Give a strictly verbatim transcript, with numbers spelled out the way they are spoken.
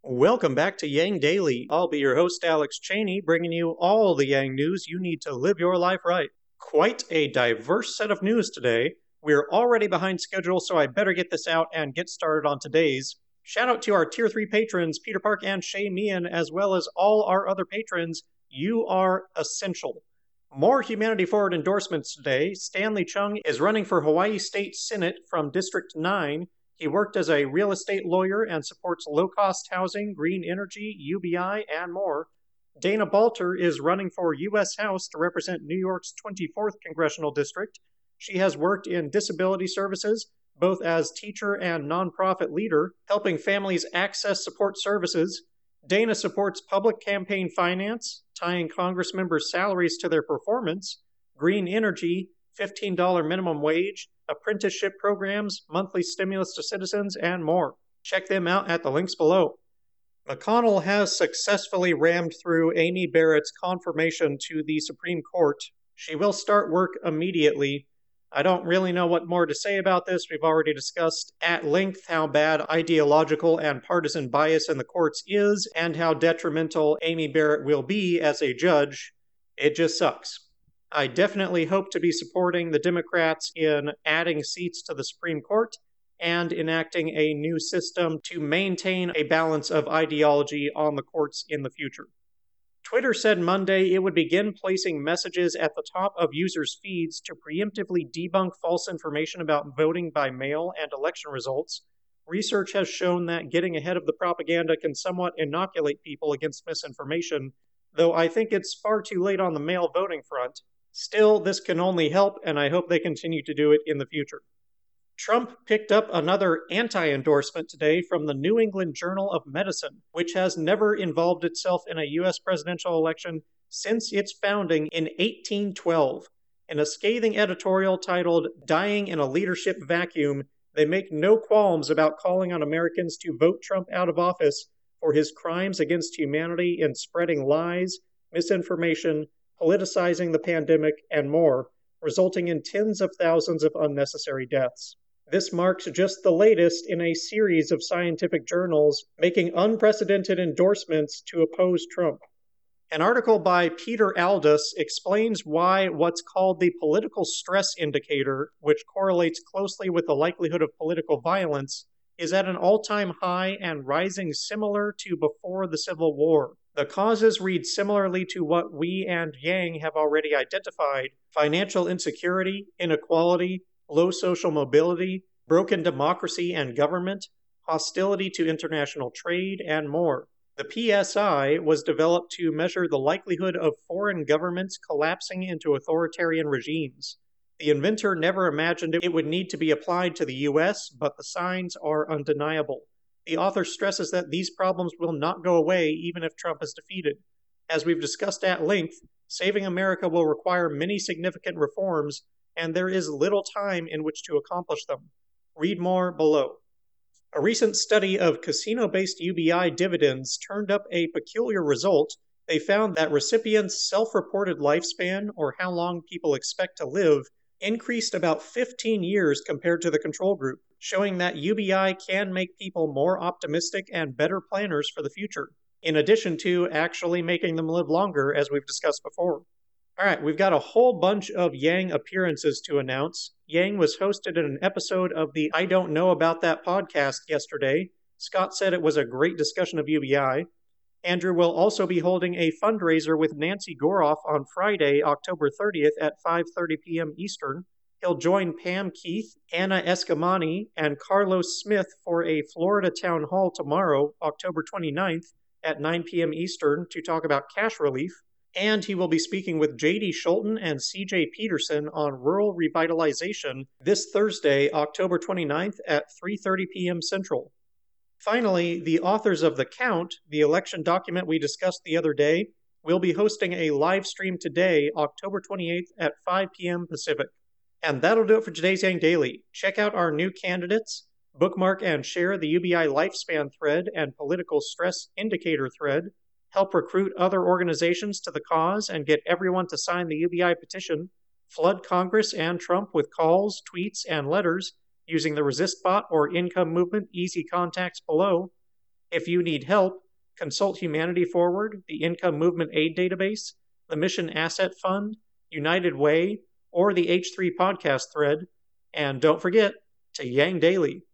Welcome back to Yang Daily. I'll be your host, Alex Cheney, bringing you all the Yang news you need to live your life right. Quite a diverse set of news today. We're already behind schedule, so I better get this out and get started on today's. Shout out to our Tier three patrons, Peter Park and Shay Meehan, as well as all our other patrons. You are essential. More Humanity Forward endorsements today. Stanley Chung is running for Hawaii State Senate from District nine. He worked as a real estate lawyer and supports low-cost housing, green energy, U B I, and more. Dana Balter is running for U S House to represent New York's twenty-fourth Congressional District. She has worked in disability services, both as teacher and nonprofit leader, helping families access support services. Dana supports public campaign finance, tying Congress members' salaries to their performance, green energy, fifteen dollars minimum wage, apprenticeship programs, monthly stimulus to citizens, and more. Check them out at the links below. McConnell has successfully rammed through Amy Barrett's confirmation to the Supreme Court. She will start work immediately. I don't really know what more to say about this. We've already discussed at length how bad ideological and partisan bias in the courts is, and how detrimental Amy Barrett will be as a judge. It just sucks. I definitely hope to be supporting the Democrats in adding seats to the Supreme Court and enacting a new system to maintain a balance of ideology on the courts in the future. Twitter said Monday it would begin placing messages at the top of users' feeds to preemptively debunk false information about voting by mail and election results. Research has shown that getting ahead of the propaganda can somewhat inoculate people against misinformation, though I think it's far too late on the mail voting front. Still, this can only help, and I hope they continue to do it in the future. Trump picked up another anti-endorsement today from the New England Journal of Medicine, which has never involved itself in a U S presidential election since its founding in eighteen twelve. In a scathing editorial titled "Dying in a Leadership Vacuum," they make no qualms about calling on Americans to vote Trump out of office for his crimes against humanity in spreading lies, misinformation, politicizing the pandemic, and more, resulting in tens of thousands of unnecessary deaths. This marks just the latest in a series of scientific journals making unprecedented endorsements to oppose Trump. An article by Peter Aldous explains why what's called the political stress indicator, which correlates closely with the likelihood of political violence, is at an all-time high and rising similar to before the Civil War. The causes read similarly to what we and Yang have already identified: financial insecurity, inequality, low social mobility, broken democracy and government, hostility to international trade, and more. The P S I was developed to measure the likelihood of foreign governments collapsing into authoritarian regimes. The inventor never imagined it would need to be applied to the U S, but the signs are undeniable. The author stresses that these problems will not go away even if Trump is defeated. As we've discussed at length, saving America will require many significant reforms, and there is little time in which to accomplish them. Read more below. A recent study of casino-based U B I dividends turned up a peculiar result. They found that recipients' self-reported lifespan, or how long people expect to live, increased about fifteen years compared to the control group, showing that U B I can make people more optimistic and better planners for the future, in addition to actually making them live longer, as we've discussed before. All right, we've got a whole bunch of Yang appearances to announce. Yang was hosted in an episode of the I Don't Know About That podcast yesterday. Scott said it was a great discussion of U B I. Andrew will also be holding a fundraiser with Nancy Goroff on Friday, October thirtieth at five thirty p.m. Eastern. He'll join Pam Keith, Anna Escamani, and Carlos Smith for a Florida town hall tomorrow, October twenty-ninth at nine p.m. Eastern to talk about cash relief. And he will be speaking with J D Schulten and C J Peterson on rural revitalization this Thursday, October twenty-ninth at three thirty p.m. Central. Finally, the authors of The Count, the election document we discussed the other day, will be hosting a live stream today, October twenty-eighth at five p.m. Pacific. And that'll do it for today's Yang Daily. Check out our new candidates, bookmark and share the U B I lifespan thread and political stress indicator thread, help recruit other organizations to the cause and get everyone to sign the U B I petition, flood Congress and Trump with calls, tweets, and letters using the ResistBot or Income Movement easy contacts below. If you need help, consult Humanity Forward, the Income Movement Aid Database, the Mission Asset Fund, United Way, or the H three podcast thread. And don't forget to Yang Daily.